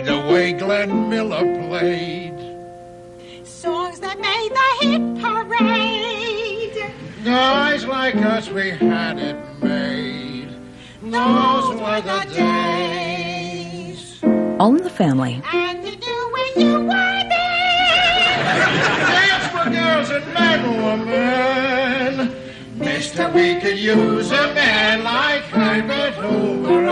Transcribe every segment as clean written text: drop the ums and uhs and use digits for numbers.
by the way Glenn Miller played. Songs that made the hit parade. Guys like us, we had it made. Those were the days. All in the Family. And you knew when you were there. Dance for girls and men, woman. Mister, we could use a man like Herbert Hoover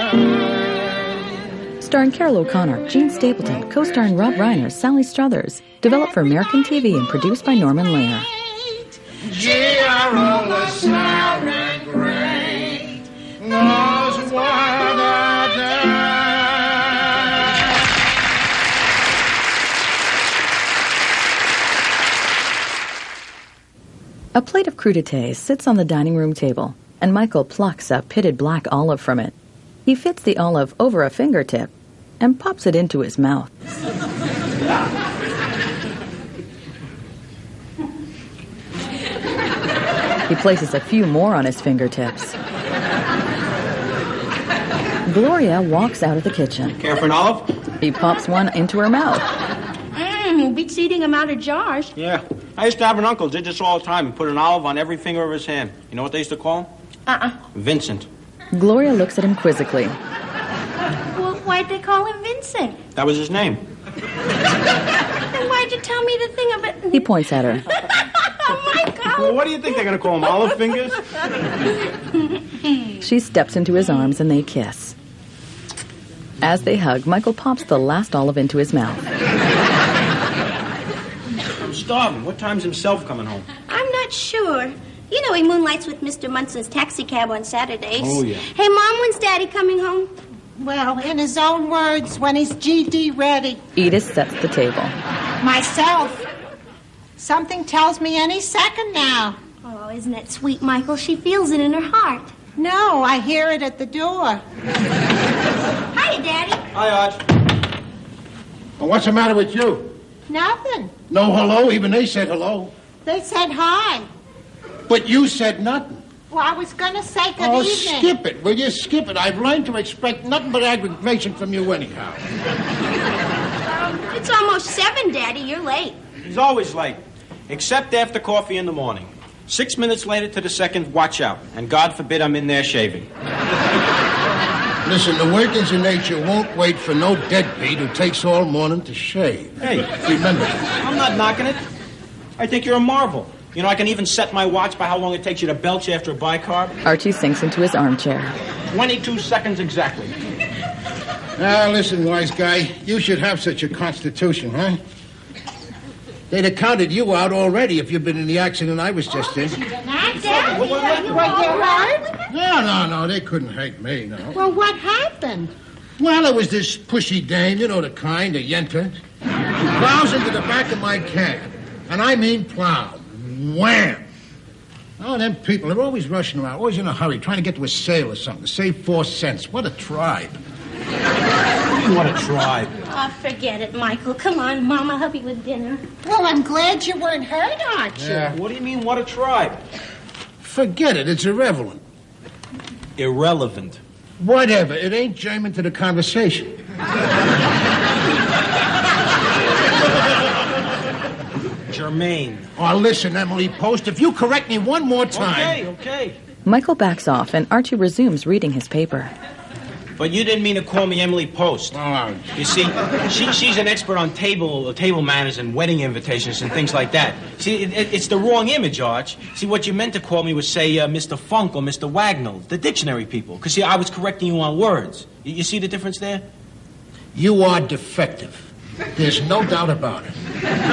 again. Starring Carol O'Connor, Gene Stapleton, co-starring Rob Reiner, Sally Struthers. Developed for American TV and produced by Norman Lear. Giarola, sour and great. Those were the days. A plate of crudités sits on the dining room table, and Michael plucks a pitted black olive from it. He fits the olive over a fingertip and pops it into his mouth. He places a few more on his fingertips. Gloria walks out of the kitchen. Care for an olive? He pops one into her mouth. Beats eating them out of jars. Yeah. I used to have an uncle did this all the time. He put an olive on every finger of his hand. You know what they used to call him? Vincent. Gloria looks at him quizzically. Well, why'd they call him Vincent? That was his name. Then why'd you tell me the thing of it? He points at her. Oh, Michael! Well, what do you think they're going to call him? Olive fingers? She steps into his arms and they kiss. As they hug, Michael pops the last olive into his mouth. I'm starving. What time's himself coming home? I'm not sure. You know he moonlights with Mr. Munson's taxi cab on Saturdays. Oh, yeah. Hey, Mom, when's Daddy coming home? Well, in his own words, when he's GD ready. Edith sets the table. Myself. Something tells me any second now. Oh, isn't that sweet, Michael? She feels it in her heart. No, I hear it at the door. Hiya, Daddy. Hi, Arch. Well, what's the matter with you? Nothing. No hello? Even they said hello. They said hi. But you said nothing. Well, I was going to say good Oh, evening. skip it. Will you skip it? I've learned to expect nothing but aggravation from you anyhow. It's almost 7, Daddy. You're late. He's always late, except after coffee in the morning. 6 minutes later to the second, watch out. And God forbid I'm in there shaving. Listen, the workings of nature won't wait for no deadbeat who takes all morning to shave. Hey, Remember. I'm not knocking it. I think you're a marvel. You know, I can even set my watch by how long it takes you to belch after a bicarb. Archie sinks into his armchair. 22 seconds exactly. Now, listen, wise guy, you should have such a constitution, huh? They'd have counted you out already if you'd been in the accident I was just in. Daddy, were you hurt? No, they couldn't hurt me, no. Well, what happened? Well, it was this pushy dame, you know the kind, a yenta. Plows into the back of my cab. And I mean plow. Wham! Oh, them people, they're always rushing around, always in a hurry, trying to get to a sale or something, to save 4 cents. What a tribe. What a tribe. Oh, forget it, Michael. Come on, Mom. I'll help you with dinner. Well, I'm glad you weren't hurt, aren't you? Yeah. What do you mean, what a tribe? Forget it, it's irrelevant. Irrelevant. Whatever, it ain't germane to the conversation. Germaine. Oh, listen, Emily Post, if you correct me one more time... Okay. Michael backs off, and Archie resumes reading his paper. But you didn't mean to call me Emily Post. Oh, You see, she's an expert on table manners and wedding invitations and things like that. See, it's the wrong image, Arch. See, what you meant to call me was, say, Mr. Funk or Mr. Wagnall, the dictionary people. Because, see, I was correcting you on words. You see the difference there? you are defective. There's no doubt about it.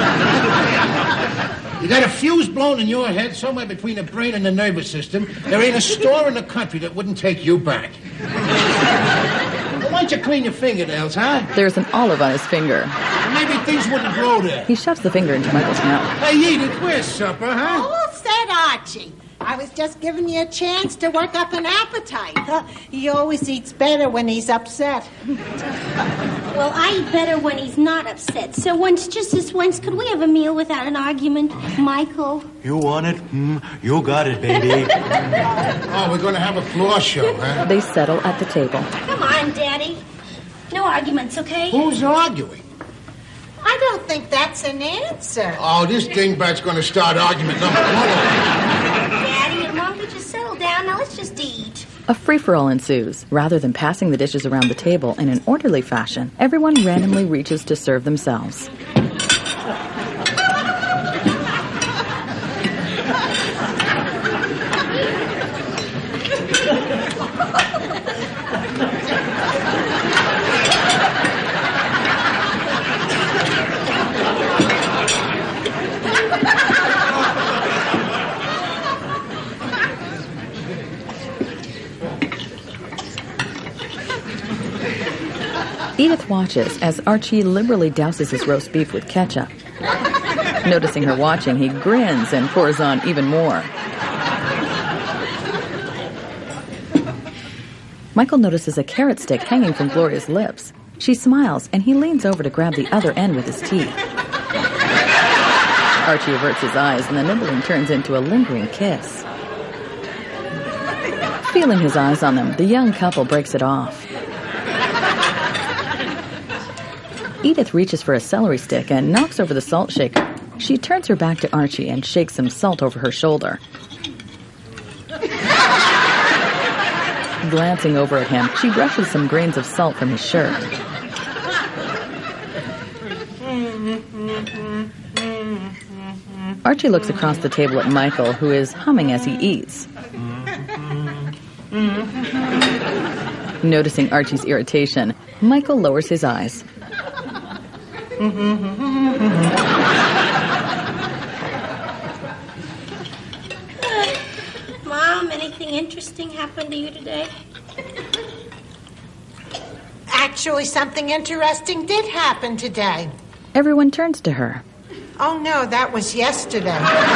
You got a fuse blown in your head somewhere between the brain and the nervous system. There ain't a store in the country that wouldn't take you back. Well, why don't you clean your fingernails, huh? There's an olive on his finger. Maybe things wouldn't grow there. He shoves the finger into Michael's mouth. Hey, Edith, where's supper, huh? All said, Archie. I was just giving you a chance to work up an appetite. He always eats better when he's upset. Well, I eat better when he's not upset. So once, just this once, could we have a meal without an argument, Michael? You want it? You got it, baby. Oh, we're going to have a floor show, huh? They settle at the table. Come on, Daddy. No No arguments, okay? Who's arguing? I don't think that's an answer. Oh, this dingbat's going to start argument number 1. Daddy and Mom could just settle down. Now let's just eat. A free-for-all ensues. Rather than passing the dishes around the table in an orderly fashion, everyone randomly reaches to serve themselves. Edith watches as Archie liberally douses his roast beef with ketchup. Noticing her watching, he grins and pours on even more. Michael notices a carrot stick hanging from Gloria's lips. She smiles, and he leans over to grab the other end with his teeth. Archie averts his eyes, and the nibbling turns into a lingering kiss. Feeling his eyes on them, the young couple breaks it off. Edith reaches for a celery stick and knocks over the salt shaker. She turns her back to Archie and shakes some salt over her shoulder. Glancing over at him, she brushes some grains of salt from his shirt. Archie looks across the table at Michael, who is humming as he eats. Noticing Archie's irritation, Michael lowers his eyes. Mom, anything interesting happened to you today? Actually, something interesting did happen today. Everyone turns to her. Oh, no, that was yesterday.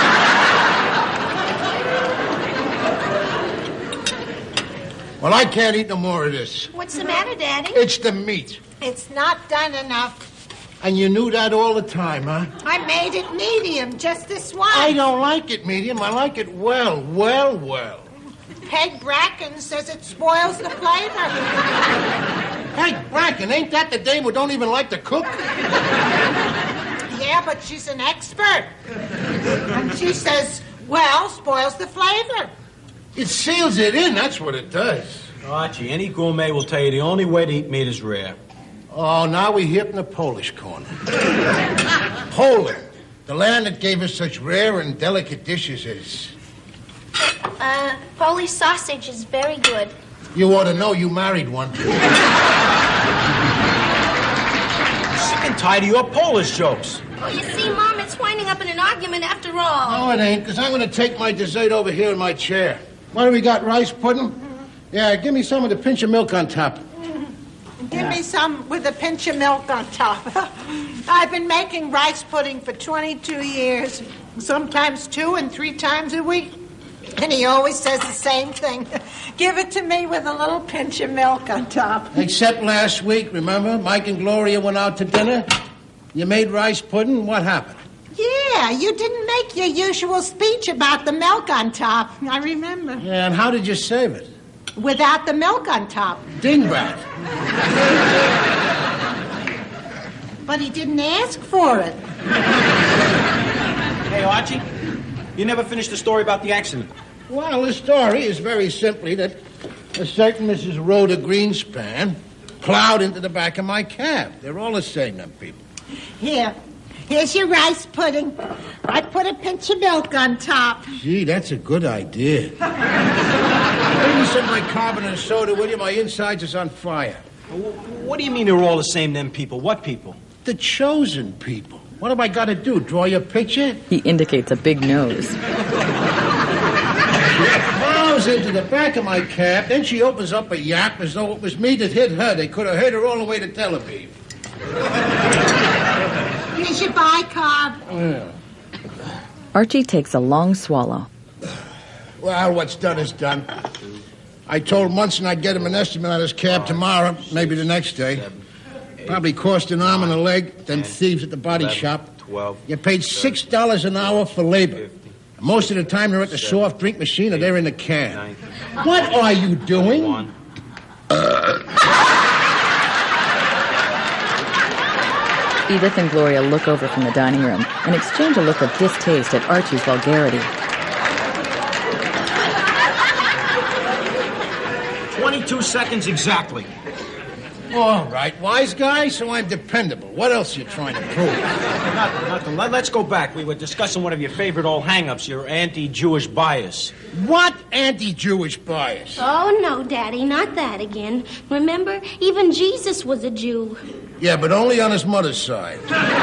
Well, I can't eat no more of this. What's the matter, Daddy? It's the meat. It's not done enough. And you knew that all the time, huh? I made it medium just this once. I don't like it medium. I like it well. Peg Bracken says it spoils the flavor. Peg Bracken, ain't that the dame who don't even like to cook? Yeah, but she's an expert. And she says, well, spoils the flavor. It seals it in, that's what it does. Archie, any gourmet will tell you the only way to eat meat is rare. Oh, now we're here in the Polish corner. Poland, the land that gave us such rare and delicate dishes as... Polish sausage is very good. You ought to know you married one. I'm sick and tired of your Polish jokes. Oh, you see, Mom, it's winding up in an argument after all. No, it ain't, because I'm going to take my dessert over here in my chair. What do we got, rice pudding? Yeah, give me some with a pinch of milk on top. Give me some with a pinch of milk on top. I've been making rice pudding for 22 years, sometimes 2 and 3 times a week. And he always says the same thing. Give it to me with a little pinch of milk on top. Except last week, remember? Mike and Gloria went out to dinner. You made rice pudding. What happened? Yeah, you didn't make your usual speech about the milk on top. I remember. Yeah, and how did you save it? Without the milk on top. Dingbat. But he didn't ask for it. Hey, Archie, you never finished the story about the accident. Well, the story is very simply that a certain Mrs. Rhoda Greenspan plowed into the back of my cab. They're all the same, them people. Here's your rice pudding. I put a pinch of milk on top. Gee, that's a good idea. Maybe some of my carbonate soda with you. My insides is on fire. What do you mean they're all the same, them people? What people? The chosen people. What have I got to do, draw your picture? He indicates a big nose. Plows into the back of my cab, then she opens up a yap as though it was me that hit her. They could have hit her all the way to Tel Aviv. Here's your bicarb. Yeah. Archie takes a long swallow. Well, what's done is done. I told Munson I'd get him an estimate on his cab tomorrow, maybe the next day. Probably cost an arm and a leg, then thieves at the body shop. You paid $6 an hour for labor. Most of the time they're at the soft drink machine or they're in the can. What are you doing? Edith and Gloria look over from the dining room and exchange a look of distaste at Archie's vulgarity. 22 seconds exactly. All right, wise guy, so I'm dependable. What else are you trying to prove? Nothing. Let's go back. We were discussing one of your favorite old hang-ups, your anti-Jewish bias. What anti-Jewish bias? Oh, no, Daddy, not that again. Remember, even Jesus was a Jew. Yeah, but only on his mother's side.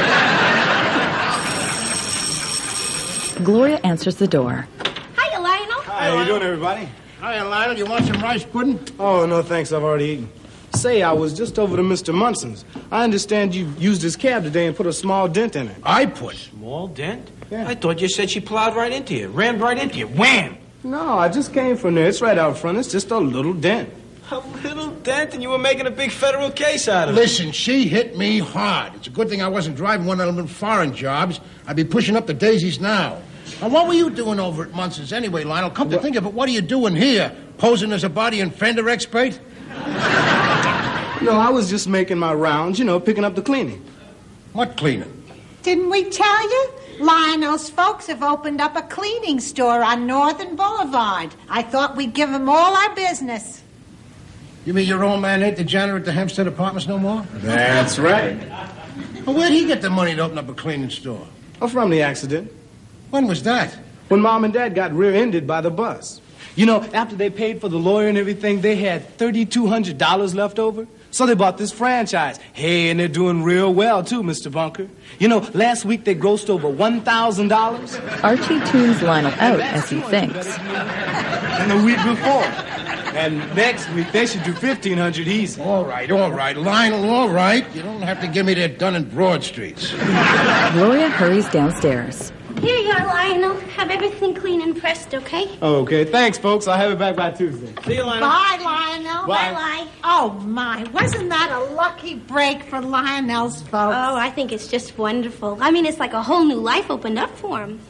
Gloria answers the door. Hiya, Lionel. Hi, how you doing, everybody? Hi, Lionel, you want some rice pudding? Oh, no, thanks. I've already eaten. Say, I was just over to Mr. Munson's. I understand you used his cab today and put a small dent in it. I put. Small dent? Yeah. I thought you said she plowed right into you, rammed right into you. Wham! No, I just came from there. It's right out front. It's just a little dent. A little dent, and you were making a big federal case out of it. Listen, she hit me hard. It's a good thing I wasn't driving one of them foreign jobs. I'd be pushing up the daisies now. Now, what were you doing over at Munson's anyway, Lionel? Come to think of it, what are you doing here? Posing as a body and fender expert? No, I was just making my rounds, picking up the cleaning. What cleaning? Didn't we tell you? Lionel's folks have opened up a cleaning store on Northern Boulevard. I thought we'd give them all our business. You mean your old man ain't the janitor at the Hempstead Apartments no more? That's right. Well, where'd he get the money to open up a cleaning store? Oh, from the accident. When was that? When Mom and Dad got rear-ended by the bus. After they paid for the lawyer and everything, they had $3,200 left over. So they bought this franchise. Hey, and they're doing real well, too, Mr. Bunker. Last week they grossed over $1,000. Archie tunes Lionel out as he thinks. And the week before. And next week they should do $1,500 easy. All right, Lionel, all right. You don't have to give me that Dun and Broad Streets. Gloria hurries downstairs. Here you are, Lionel. Have everything clean and pressed, okay? Okay, thanks, folks. I'll have it back by Tuesday. See you, Lionel. Bye, Lionel. Bye-bye. Oh, my. Wasn't that a lucky break for Lionel's folks? Oh, I think it's just wonderful. I mean, it's like a whole new life opened up for him.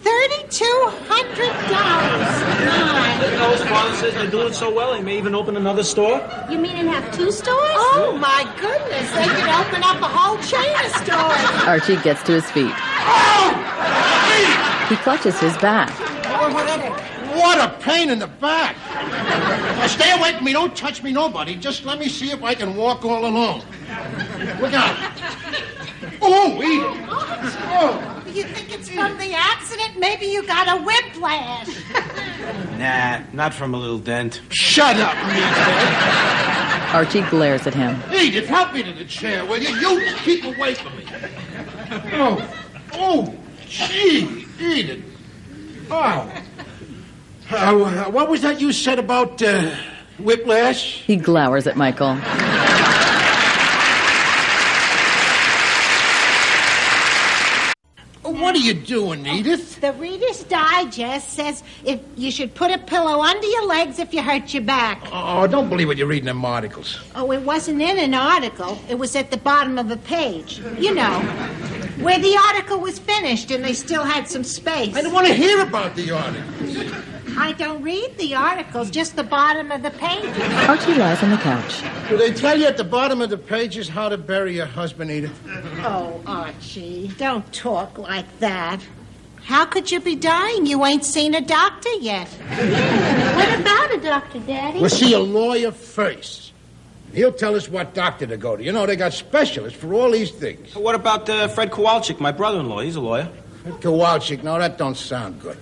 $3,200. Those father says they're doing so well, they may even open another store. You mean and have 2 stores? Oh, my goodness. They could open up a whole chain of stores. Archie gets to his feet. He clutches his back. What a pain in the back. Now, stay away from me. Don't touch me, nobody. Just let me see if I can walk all alone. Look out. Oh, Edith. Oh. You think it's from the accident? Maybe you got a whiplash. Nah, not from a little dent. Shut up, Edith. Archie glares at him. Edith, help me to the chair, will you? You keep away from me. Oh, gee, Edith. Oh. What was that you said about whiplash? He glowers at Michael. What are you doing, Edith? The Reader's Digest says if you should put a pillow under your legs if you hurt your back. Oh, don't believe what you're reading in them articles. Oh, it wasn't in an article. It was at the bottom of a page. Where the article was finished and they still had some space. I don't want to hear about the articles. I don't read the articles, just the bottom of the page. Archie lies on the couch. Do they tell you at the bottom of the pages how to bury your husband, Edith? Oh, Archie, don't talk like that. How could you be dying? You ain't seen a doctor yet. What about a doctor, Daddy? We'll see a lawyer first. He'll tell us what doctor to go to. They got specialists for all these things. What about Fred Kowalczyk, my brother-in-law? He's a lawyer. Kowalczyk, no, that don't sound good.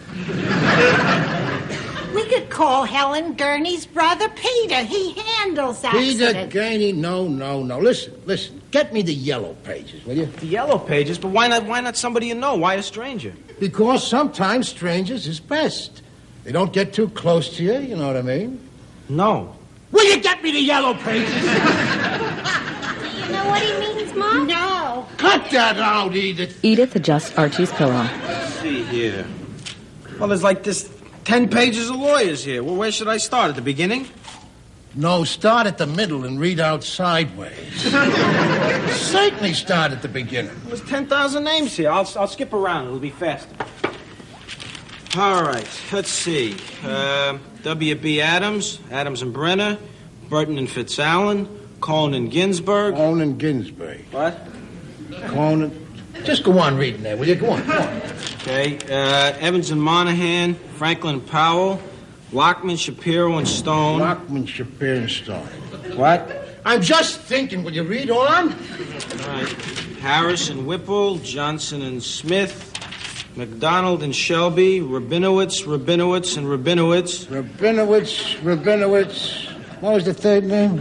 We could call Helen Gurney's brother Peter. He handles accidents. Peter Gurney, no. Listen. Get me the yellow pages, will you? The yellow pages? But why not somebody you know? Why a stranger? Because sometimes strangers is best. They don't get too close to you, you know what I mean? No. Will you get me the yellow pages? You know what he means, Mom? No. Cut that out, Edith. Edith adjusts Archie's pillow. Let's see here. Well, there's like this 10 pages of lawyers here. Well, where should I start? At the beginning? No, start at the middle and read out sideways. Certainly start at the beginning. There's 10,000 names here. I'll skip around. It'll be faster. All right. Let's see. W.B. Adams, Adams and Brenner, Burton and Fitzallen, Cohn and Ginsburg. Cohn and Ginsburg. What? Cohn, Just go on reading there, will you? Go on. Okay, Evans and Monahan, Franklin and Powell, Lockman, Shapiro, and Stone. Lockman, Shapiro, and Stone. What? I'm just thinking. Will you read on? All right. Harris and Whipple, Johnson and Smith, McDonald and Shelby, Rabinowitz, and Rabinowitz. Rabinowitz. What was the third name?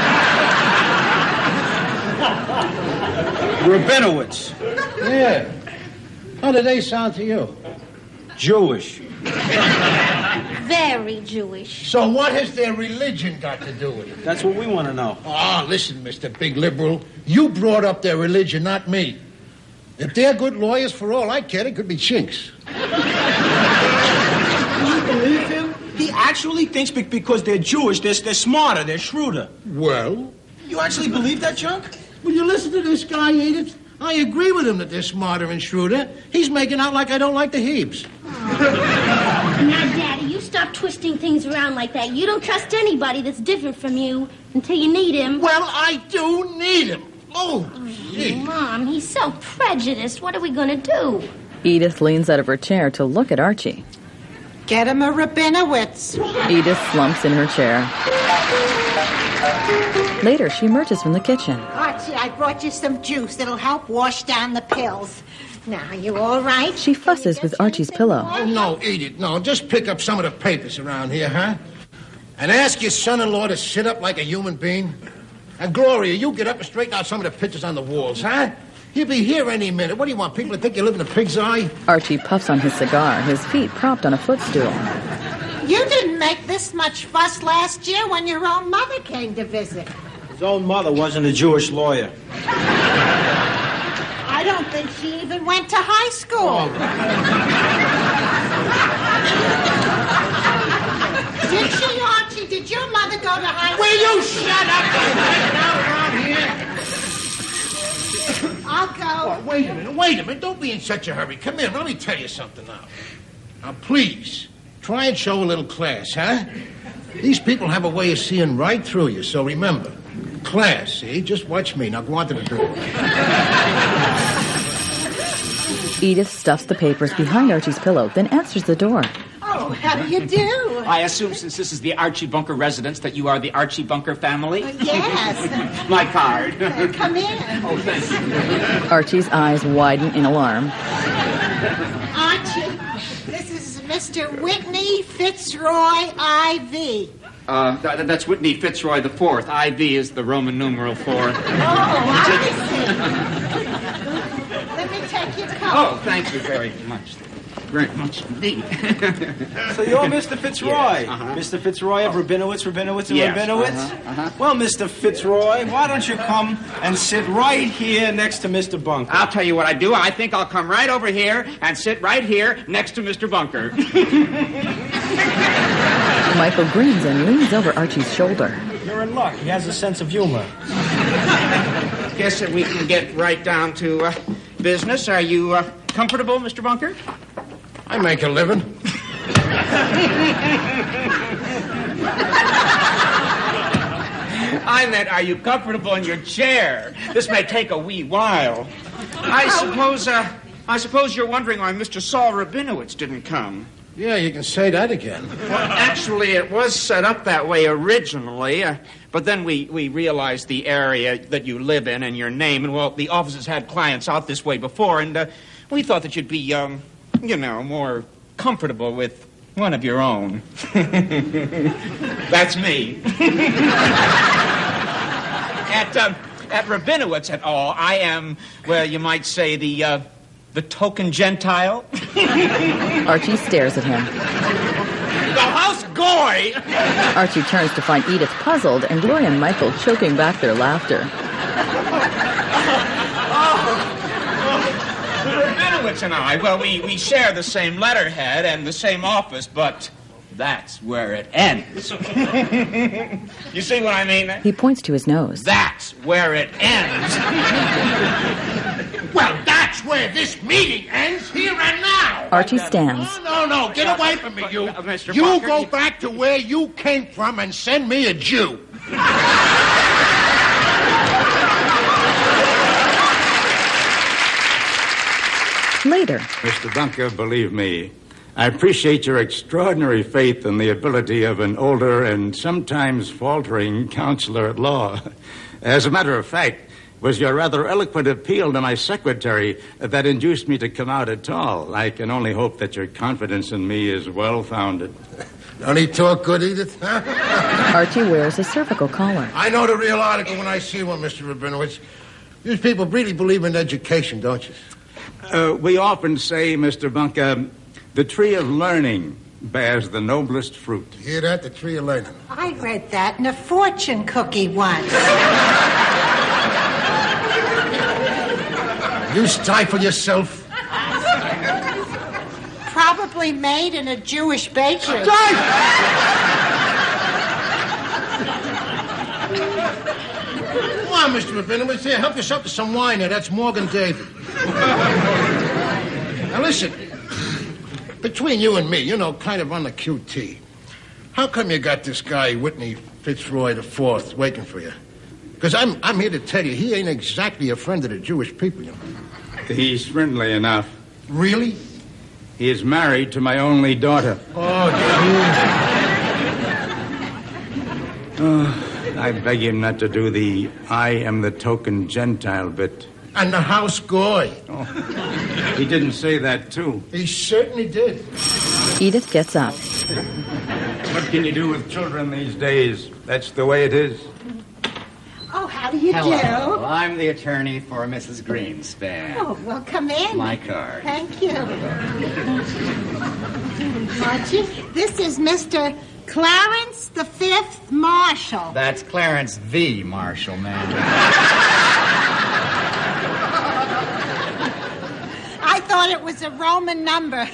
Rabinowitz. Yeah. How do they sound to you? Jewish. Very Jewish. So what has their religion got to do with it? That's what we want to know. Oh, listen, Mr. Big Liberal. You brought up their religion, not me. If they're good lawyers, for all I care, they could be chinks. Can you believe him? He actually thinks because they're Jewish, they're smarter, they're shrewder. Well? You actually believe that junk? Will you listen to this guy, Edith? I agree with him that they're smarter and shrewder. He's making out like I don't like the Hebes. Now, Daddy, you stop twisting things around like that. You don't trust anybody that's different from you until you need him. Well, I do need him. Oh, gee. Mom, he's so prejudiced. What are we going to do? Edith leans out of her chair to look at Archie. Get him a Rabinowitz. Edith slumps in her chair. Later, she emerges from the kitchen. Archie, I brought you some juice that'll help wash down the pills. Now, you all right? She fusses with Archie's pillow. Oh, no, Edith, no. Just pick up some of the papers around here, huh? And ask your son-in-law to sit up like a human being. And Gloria, you get up and straighten out some of the pictures on the walls, huh? He'll be here any minute. What do you want, people to think you live in a pig's eye? Archie puffs on his cigar, his feet propped on a footstool. You didn't make this much fuss last year when your own mother came to visit. His own mother wasn't a Jewish lawyer. I don't think she even went to high school. Did she, Archie? Did your mother go to high school? Will you shut up and around here? I'll go. Oh, wait a minute. Don't be in such a hurry. Come here. Let me tell you something now. Now, please, try and show a little class, huh? These people have a way of seeing right through you, so remember. Class, see? Just watch me. Now go on to the door. Edith stuffs the papers behind Archie's pillow, then answers the door. Oh, how do you do? I assume since this is the Archie Bunker residence that you are the Archie Bunker family? Yes. My card. Come in. Oh, thanks. Archie's eyes widen in alarm. Archie, this is Mr. Whitney Fitzroy I.V. That's Whitney Fitzroy the Fourth. IV is the Roman numeral 4. Oh, I see. Let me take your coat. Oh, thank you very much. Very much indeed. So you're Mr. Fitzroy. Yes, uh-huh. Mr. Fitzroy of Rabinowitz, and Yes, Rabinowitz? Well, Mr. Fitzroy, why don't you come and sit right here next to Mr. Bunker? I'll tell you what I do. I think I'll come right over here and sit right here next to Mr. Bunker. Michael grins and leans over Archie's shoulder. You're in luck. He has a sense of humor. Guess that we can get right down to business. Are you comfortable, Mr. Bunker? I make a living. I meant, are you comfortable in your chair? This may take a wee while. I suppose you're wondering why Mr. Saul Rabinowitz didn't come. Yeah, you can say that again. Well, actually, it was set up that way originally, but then we realized the area that you live in and your name, and, well, the offices had clients out this way before, and we thought that you'd be, more comfortable with one of your own. That's me. At Rabinowitz et al., I am, well, you might say, the token Gentile. Archie stares at him. The house goy! Archie turns to find Edith puzzled and Gloria and Michael choking back their laughter. Rabinowitz and I, well, we share the same letterhead and the same office, but that's where it ends. You see what I mean? He points to his nose. That's where it ends. Well, that's where this meeting ends, here and now. Archie stands. No, get away from me, you. Mr. You Bunker, go back to where you came from and send me a Jew. Later. Mr. Bunker, believe me, I appreciate your extraordinary faith in the ability of an older and sometimes faltering counselor at law. As a matter of fact, it was your rather eloquent appeal to my secretary that induced me to come out at all. I can only hope that your confidence in me is well-founded. Don't he talk good, Edith? Huh? Archie wears a cervical collar. I know the real article when I see one, Mr. Rabinowitz. You people really believe in education, don't you? We often say, Mr. Bunker, the tree of learning bears the noblest fruit. You hear that? The tree of learning. I read that in a fortune cookie once. You stifle yourself. Probably made in a Jewish bakery. Come on, Mr. Rabinowitz. Here, help yourself to some wine there. That's Morgan David. Now, listen. Between you and me, you know, kind of on the QT. How come you got this guy, Whitney Fitzroy IV, waiting for you? Because I'm here to tell you, he ain't exactly a friend of the Jewish people, you know. He's friendly enough. Really? He is married to my only daughter. Oh, I beg him not to do the I am the token Gentile bit. And the house goy. Oh, he didn't say that, too. He certainly did. Edith gets up. What can you do with children these days? That's the way it is. Oh, how do you Hello. do? Well, I'm the attorney for Mrs. Greenspan. Oh, well, come in. My card. Thank you. Archie, this is Mr. Clarence the Fifth Marshall. That's Clarence V. Marshall, ma'am. I thought it was a Roman number.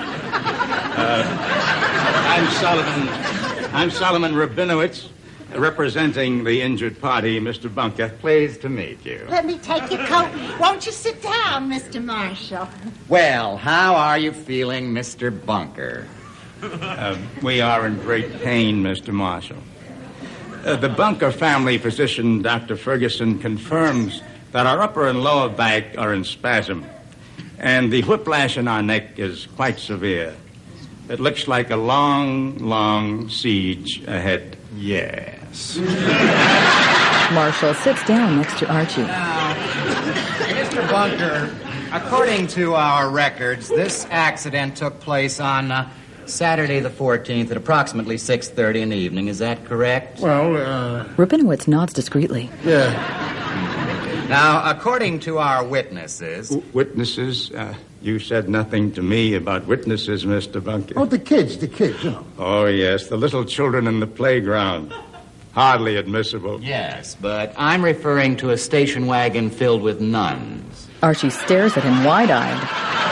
I'm Solomon Rabinowitz, representing the injured party, Mr. Bunker. Pleased to meet you. Let me take your coat. Won't you sit down, Mr. Marshall? Well, how are you feeling, Mr. Bunker? We are in great pain, Mr. Marshall. The Bunker family physician, Dr. Ferguson, confirms that our upper and lower back are in spasm, and the whiplash in our neck is quite severe. It looks like a long, long siege ahead. Yes. Marshall sits down next to Archie. Mr. Bunker, according to our records, this accident took place on Saturday the 14th at approximately 6:30 in the evening. Is that correct? Well, Rabinowitz nods discreetly. Yeah. Now, according to our witnesses... Witnesses? You said nothing to me about witnesses, Mr. Bunker. Oh, the kids, you know. Oh, yes, the little children in the playground. Hardly admissible. Yes, but I'm referring to a station wagon filled with nuns. Archie stares at him wide-eyed.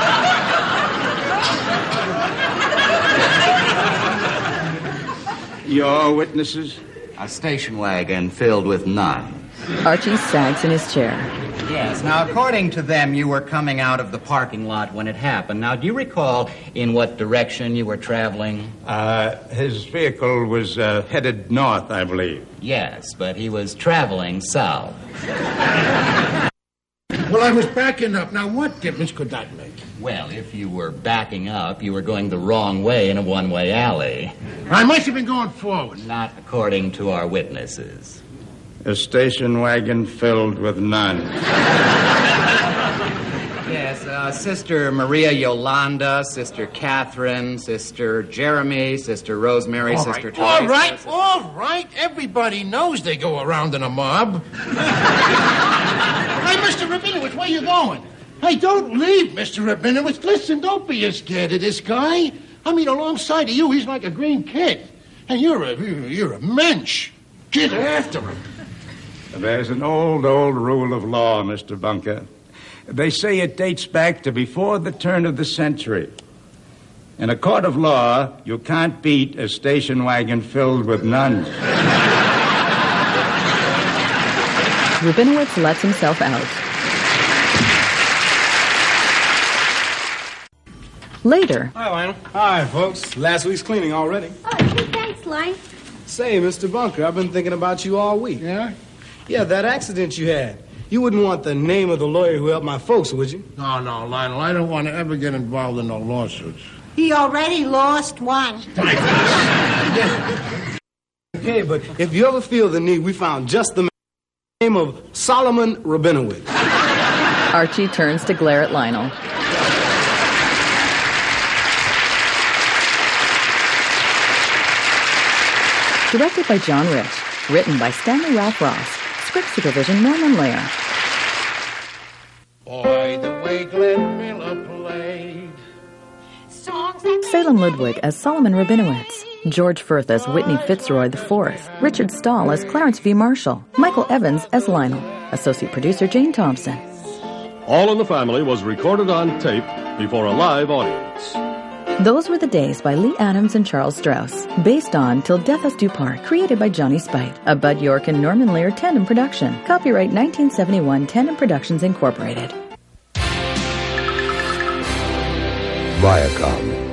Your witnesses? A station wagon filled with nuns. Archie sags in his chair. Yes. Now, according to them, you were coming out of the parking lot when it happened. Now, do you recall in what direction you were traveling? His vehicle was headed north, I believe. Yes, but he was traveling south. Well, I was backing up. Now, what difference could that make? Well, if you were backing up, you were going the wrong way in a one-way alley. I must have been going forward. Not according to our witnesses. A station wagon filled with nuns. Yes, Sister Maria Yolanda, Sister Catherine, Sister Jeremy, Sister Rosemary, Sister Teresa. All right. Everybody knows they go around in a mob. Hey, Mr. Rabinowitz, where you going? Hey, don't leave, Mr. Rabinowitz. Listen, don't be scared of this guy. I mean, alongside of you, he's like a green kid. And you're a mensch. Get after him. There's an old rule of law, Mr. Bunker. They say it dates back to before the turn of the century. In a court of law, you can't beat a station wagon filled with nuns. Rabinowitz lets himself out. Later. Hi, Lionel. Hi, folks. Last week's cleaning already. Oh, gee, thanks, Lion. Say, Mr. Bunker, I've been thinking about you all week. Yeah? Yeah, that accident you had. You wouldn't want the name of the lawyer who helped my folks, would you? No, Lionel, I don't want to ever get involved in no lawsuits. He already lost one. Okay, but if you ever feel the need, we found just the name of Solomon Rabinowitz. Archie turns to glare at Lionel. Directed by John Rich. Written by Stanley Ralph Ross. Script supervision Norman Lair. Boy, the way Glenn Miller played. Salem Ludwig as Solomon Rabinowitz. George Firth as Whitney Fitzroy IV. Richard Stahl as Clarence V. Marshall. Michael Evans as Lionel. Associate producer Jane Thompson. All in the Family was recorded on tape before a live audience. Those Were the Days by Lee Adams and Charles Strauss. Based on Till Death Us Do Part, created by Johnny Spite. A Bud York and Norman Lear tandem production. Copyright 1971 Tandem Productions Incorporated. Viacom.